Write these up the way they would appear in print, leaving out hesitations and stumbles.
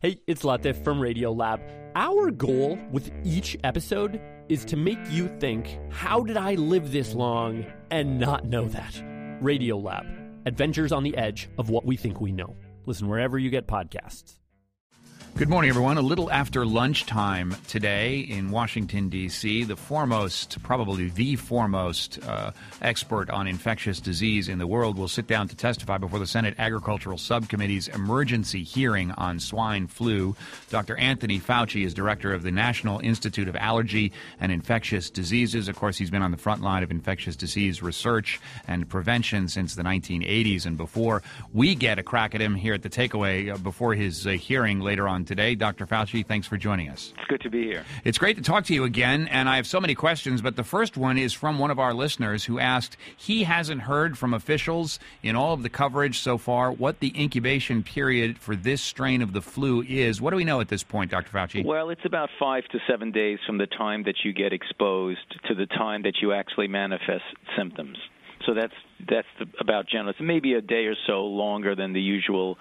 Hey, it's Latif from Radiolab. Our goal with each episode is to make you think, how did I live this long and not know that? Radiolab, adventures on the edge of what we think we know. Listen wherever you get podcasts. Good morning, everyone. A little after lunchtime today in Washington, D.C., the foremost, probably the foremost expert on infectious disease in the world will sit down to testify before the Senate Agricultural Subcommittee's emergency hearing on swine flu. Dr. Anthony Fauci is director of the National Institute of Allergy and Infectious Diseases. Of course, he's been on the front line of infectious disease research and prevention since the 1980s and before. We get a crack at him here at the Takeaway before his hearing later on today. Dr. Fauci, thanks for joining us. It's good to be here. It's great to talk to you again, and I have so many questions, but the first one is from one of our listeners who asked, he hasn't heard from officials in all of the coverage so far what the incubation period for this strain of the flu is. What do we know at this point, Dr. Fauci? Well, it's about 5 to 7 days from the time that you get exposed to the time that you actually manifest symptoms. So that's about general. It's maybe a day or so longer than the usual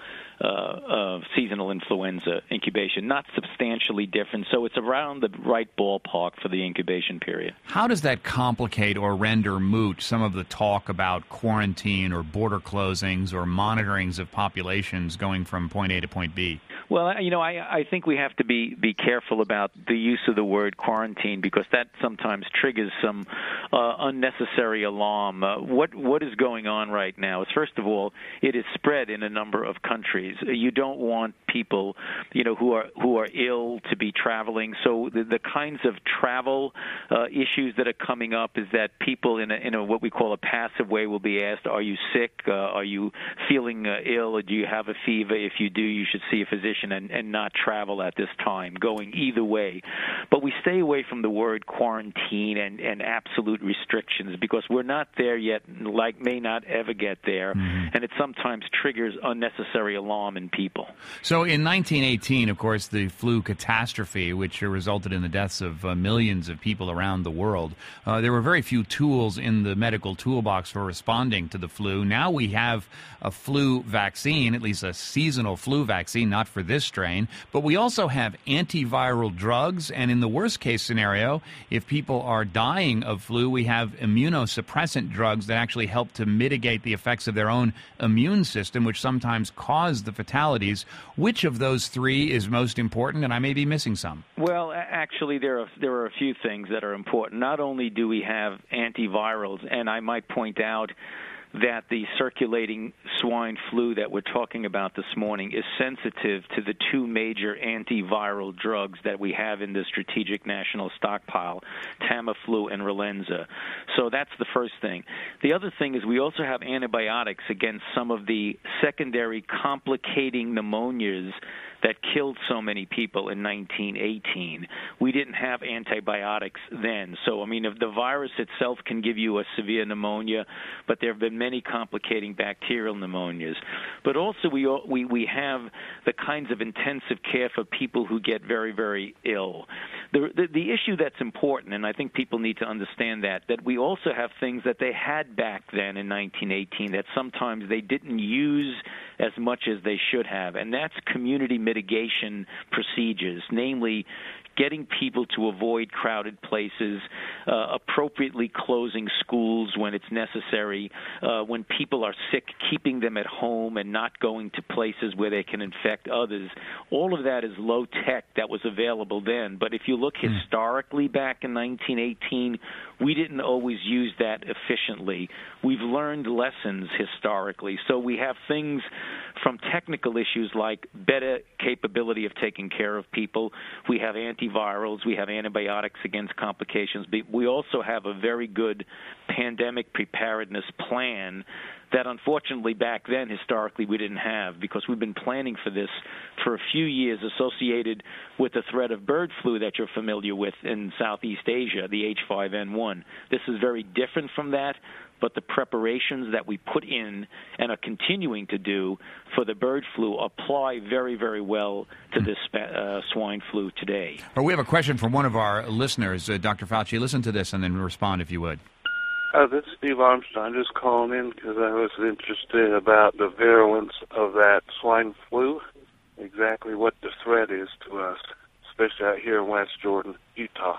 seasonal influenza incubation. Not substantially different. So it's around the right ballpark for the incubation period. How does that complicate or render moot some of the talk about quarantine or border closings or monitorings of populations going from point A to point B? Well, I think we have to be careful about the use of the word quarantine because that sometimes triggers some unnecessary alarm. What is going on right now is, first of all, it is spread in a number of countries. You don't want people, who are ill to be traveling. So the kinds of travel issues that are coming up is that people in a what we call a passive way will be asked, "Are you sick? Are you feeling ill? Or do you have a fever? If you do, you should see a physician and not travel at this time." Going either way, but we stay away from the word quarantine and absolute restrictions because we're not there yet. May not ever get there, and it sometimes triggers unnecessary alarm in people. So in 1918, of course, the flu catastrophe, which resulted in the deaths of millions of people around the world, there were very few tools in the medical toolbox for responding to the flu. Now we have a flu vaccine, at least a seasonal flu vaccine, not for this strain, but we also have antiviral drugs, and in the worst-case scenario, if people are dying of flu, we have immunosuppressant drugs that actually help to mitigate the effects of their own immune system, which sometimes cause the fatalities. Which of those three is most important? And I may be missing some. Well, actually, there are a few things that are important. Not only do we have antivirals, and I might point out that the circulating swine flu that we're talking about this morning is sensitive to the two major antiviral drugs that we have in the strategic national stockpile, Tamiflu and Relenza. So that's the first thing. The other thing is we also have antibiotics against some of the secondary complicating pneumonias that killed so many people in 1918. We didn't have antibiotics then. So, if the virus itself can give you a severe pneumonia, but there have been many complicating bacterial pneumonias. But also we have the kinds of intensive care for people who get very, very ill. The issue that's important, and I think people need to understand that we also have things that they had back then in 1918 that sometimes they didn't use as much as they should have, and that's community mitigation procedures, namely getting people to avoid crowded places, appropriately closing schools when it's necessary, when people are sick, keeping them at home and not going to places where they can infect others. All of that is low tech that was available then. But if you look historically back in 1918, we didn't always use that efficiently. We've learned lessons historically. So we have things from technical issues like better capability of taking care of people. We have antivirals. We have antibiotics against complications. But we also have a very good pandemic preparedness plan that unfortunately back then historically we didn't have, because we've been planning for this for a few years associated with the threat of bird flu that you're familiar with in Southeast Asia, the H5N1. This is very different from that, but the preparations that we put in and are continuing to do for the bird flu apply very, very well to this swine flu today. We have a question from one of our listeners, Dr. Fauci. Listen to this and then respond if you would. This is Steve Armstrong. Just calling in because I was interested about the virulence of that swine flu. exactly what the threat is to us, especially out here in West Jordan, Utah.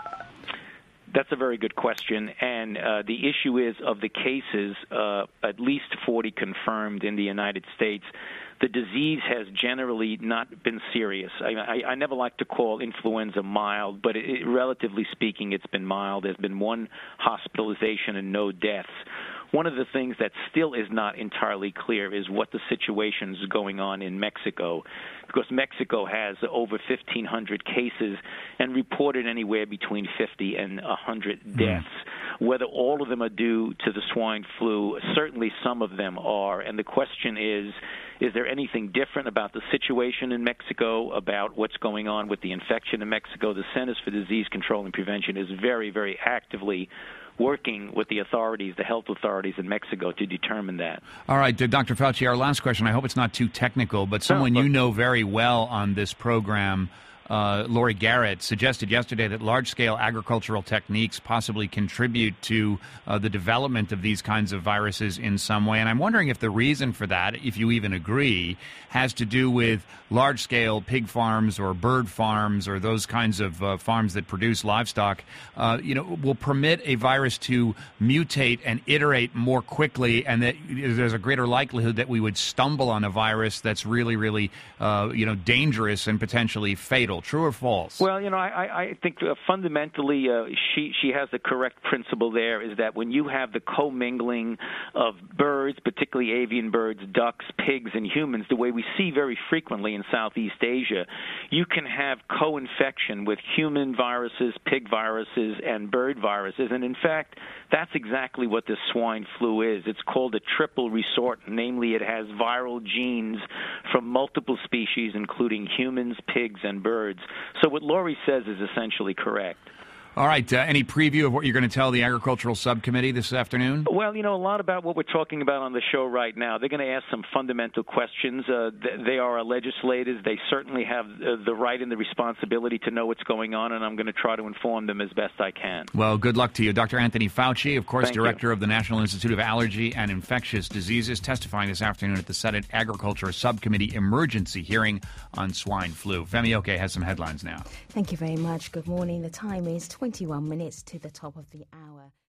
That's a very good question, and the issue is, of the cases, at least 40 confirmed in the United States, the disease has generally not been serious. I never like to call influenza mild, but relatively speaking, it's been mild. There's been one hospitalization and no deaths. One of the things that still is not entirely clear is what the situation is going on in Mexico, because Mexico has over 1,500 cases and reported anywhere between 50 and 100 deaths. Whether all of them are due to the swine flu, certainly some of them are. And the question is there anything different about the situation in Mexico, about what's going on with the infection in Mexico? The Centers for Disease Control and Prevention is very, very actively working with the authorities, the health authorities in Mexico, to determine that. All right, Dr. Fauci, our last question. I hope it's not too technical, but someone you know very well on this program, Lori Garrett, suggested yesterday that large-scale agricultural techniques possibly contribute to the development of these kinds of viruses in some way. And I'm wondering if the reason for that, if you even agree, has to do with large-scale pig farms or bird farms or those kinds of farms that produce livestock, will permit a virus to mutate and iterate more quickly, and that there's a greater likelihood that we would stumble on a virus that's really, really, dangerous and potentially fatal. True or false? Well, I think fundamentally she has the correct principle there, is that when you have the commingling of birds, particularly avian birds, ducks, pigs, and humans, the way we see very frequently in Southeast Asia, you can have co-infection with human viruses, pig viruses, and bird viruses. And in fact, that's exactly what this swine flu is. It's called a triple resort. Namely, it has viral genes from multiple species, including humans, pigs, and birds. So what Lori says is essentially correct. All right. Any preview of what you're going to tell the Agricultural Subcommittee this afternoon? Well, a lot about what we're talking about on the show right now. They're going to ask some fundamental questions. They are our legislators. They certainly have the right and the responsibility to know what's going on, and I'm going to try to inform them as best I can. Well, good luck to you. Dr. Anthony Fauci, of course, Thank Director you. of the National Institute of Allergy and Infectious Diseases, testifying this afternoon at the Senate Agriculture Subcommittee emergency hearing on swine flu. Femi Oke has some headlines now. Thank you very much. Good morning. The time is 21 minutes to the top of the hour.